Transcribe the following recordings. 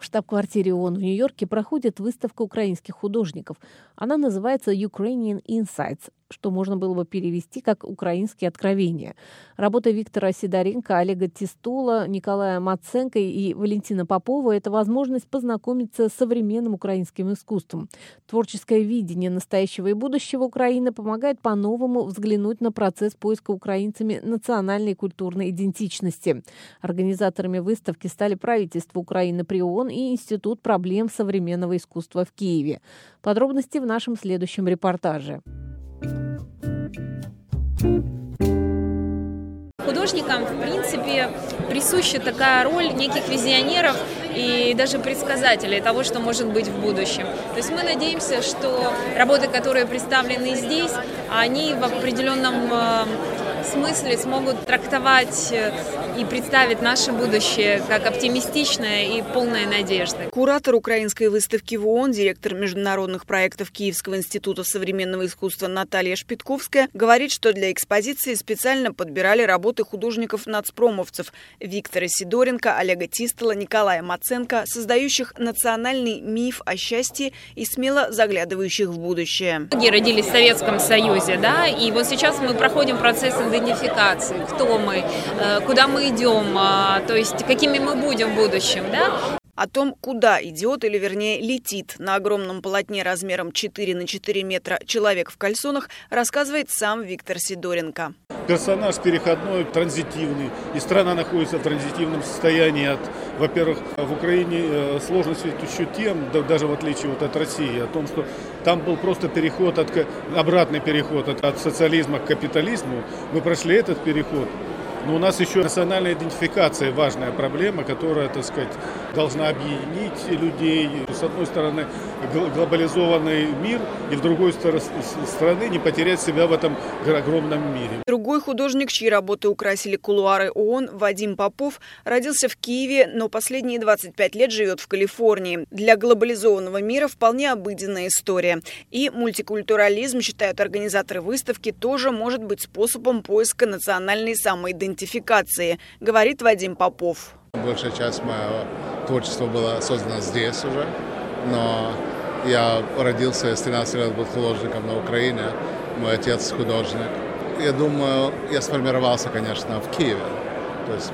штаб-квартире ООН в Нью-Йорке проходит выставка украинских художников. Она называется «Ukrainian Insights», что можно было бы перевести как «украинские откровения». Работа Виктора Сидоренко, Олега Тистула, Николая Маценко и Валентина Попова – это возможность познакомиться с современным украинским искусством. Творческое видение настоящего и будущего Украины помогает по-новому взглянуть на процесс поиска украинцами национальной и культурной идентичности. Организаторами выставки стали правительство Украины при ООН и Институт проблем современного искусства в Киеве. Подробности в нашем следующем репортаже. Художникам, в принципе, присуща такая роль неких визионеров и даже предсказателей того, что может быть в будущем. То есть мы надеемся, что работы, которые представлены здесь, они в определенном смысле смогут трактовать и представить наше будущее как оптимистичное и полное надежды. Куратор украинской выставки в ООН, директор международных проектов Киевского института современного искусства Наталья Шпитковская говорит, что для экспозиции специально подбирали работы художников-нацпромовцев Виктора Сидоренко, Олега Тистола, Николая Маценко, создающих национальный миф о счастье и смело заглядывающих в будущее. Многие родились в Советском Союзе, да, и вот сейчас мы проходим процесс идентификации, кто мы, куда мы идем, то есть какими мы будем в будущем, да. О том, куда идет, или вернее летит на огромном полотне размером 4 на 4 метра человек в кальсонах, рассказывает сам Виктор Сидоренко. Персонаж переходной, транзитивный, и страна находится в транзитивном состоянии. Во-первых, в Украине сложность еще тем, даже в отличие от России, о том, что там был просто переход, обратный переход от социализма к капитализму. Мы прошли этот переход. Но у нас еще национальная идентификация – важная проблема, которая, так сказать, должна объединить людей. С одной стороны, глобализованный мир, и с другой стороны, не потерять себя в этом огромном мире. Другой художник, чьи работы украсили кулуары ООН, Вадим Попов, родился в Киеве, но последние 25 лет живет в Калифорнии. Для глобализованного мира вполне обыденная история. И мультикультурализм, считают организаторы выставки, тоже может быть способом поиска национальной самоидентификации, говорит Вадим Попов. Большая часть моего творчества была создана здесь уже, но я родился, с 13 лет был художником на Украине, мой отец художник. Я думаю, я сформировался, конечно, в Киеве, то есть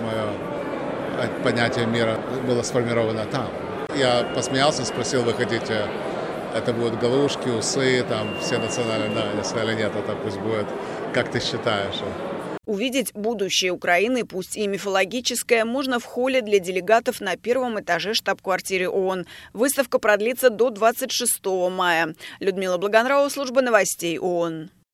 мое понятие мира было сформировано там. Я посмеялся, спросил, вы хотите, это будут галушки, усы, там все национальные, да, они сказали, нет, это пусть будет, как ты считаешь. Увидеть будущее Украины, пусть и мифологическое, можно в холле для делегатов на первом этаже штаб-квартиры ООН. Выставка продлится до 26 мая. Людмила Благонравова, служба новостей ООН.